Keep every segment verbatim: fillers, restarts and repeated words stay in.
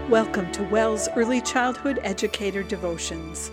Welcome to WELS Early Childhood Educator Devotions.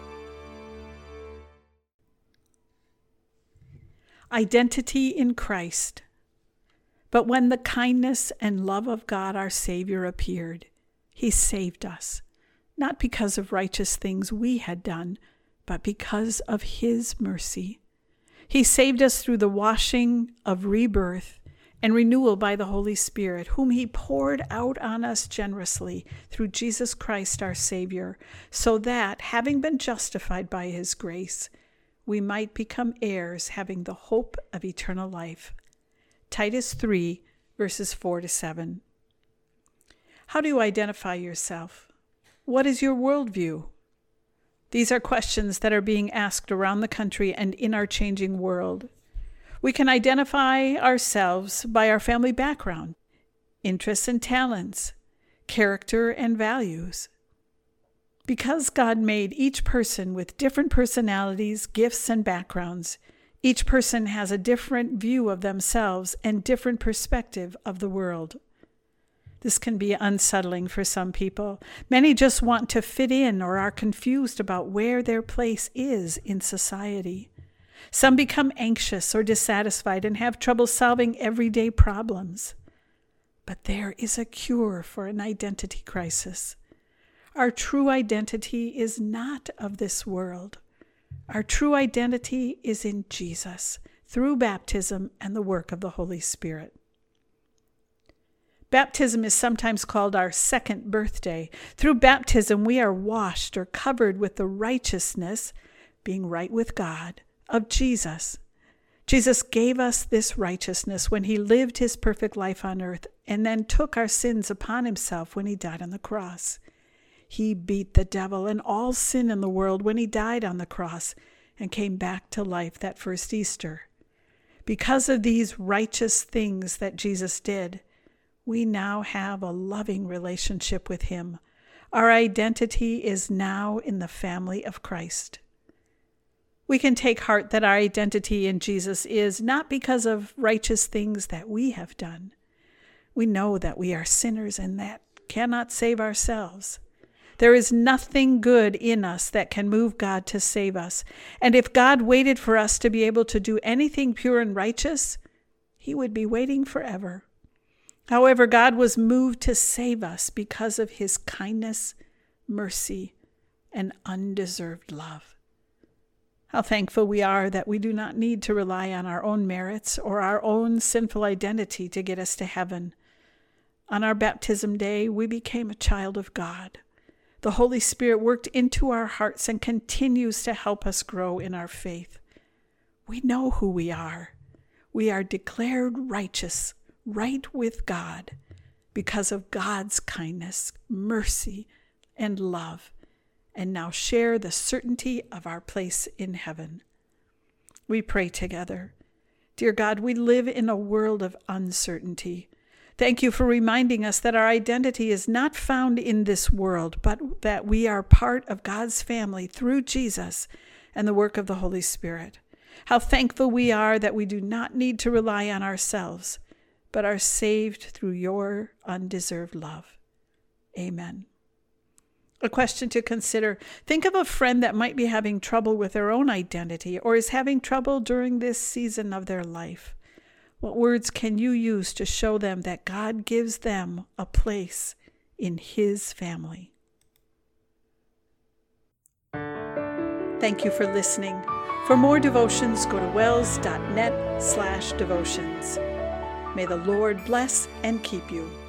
Identity in Christ. But when the kindness and love of God our Savior appeared, He saved us, not because of righteous things we had done, but because of His mercy. He saved us through the washing of rebirth and renewal by the Holy Spirit, whom He poured out on us generously through Jesus Christ our Savior, so that, having been justified by His grace, we might become heirs, having the hope of eternal life. Titus three, verses four to seven. How do you identify yourself? What is your worldview? These are questions that are being asked around the country and in our changing world. We can identify ourselves by our family background, interests and talents, character and values. Because God made each person with different personalities, gifts, and backgrounds, each person has a different view of themselves and different perspective of the world. This can be unsettling for some people. Many just want to fit in or are confused about where their place is in society. Some become anxious or dissatisfied and have trouble solving everyday problems. But there is a cure for an identity crisis. Our true identity is not of this world. Our true identity is in Jesus, through baptism and the work of the Holy Spirit. Baptism is sometimes called our second birthday. Through baptism, we are washed or covered with the righteousness, being right with God, of Jesus. Jesus gave us this righteousness when He lived His perfect life on earth and then took our sins upon Himself when He died on the cross. He beat the devil and all sin in the world when He died on the cross and came back to life that first Easter. Because of these righteous things that Jesus did, we now have a loving relationship with Him. Our identity is now in the family of Christ. We can take heart that our identity in Jesus is not because of righteous things that we have done. We know that we are sinners and that cannot save ourselves. There is nothing good in us that can move God to save us. And if God waited for us to be able to do anything pure and righteous, He would be waiting forever. However, God was moved to save us because of His kindness, mercy, and undeserved love. How thankful we are that we do not need to rely on our own merits or our own sinful identity to get us to heaven. On our baptism day, we became a child of God. The Holy Spirit worked into our hearts and continues to help us grow in our faith. We know who we are. We are declared righteous, right with God, because of God's kindness, mercy, and love, and now share the certainty of our place in heaven. We pray together. Dear God, we live in a world of uncertainty. Thank You for reminding us that our identity is not found in this world, but that we are part of God's family through Jesus and the work of the Holy Spirit. How thankful we are that we do not need to rely on ourselves, but are saved through Your undeserved love. Amen. A question to consider. Think of a friend that might be having trouble with their own identity or is having trouble during this season of their life. What words can you use to show them that God gives them a place in His family? Thank you for listening. For more devotions, go to wels dot net slash devotions. May the Lord bless and keep you.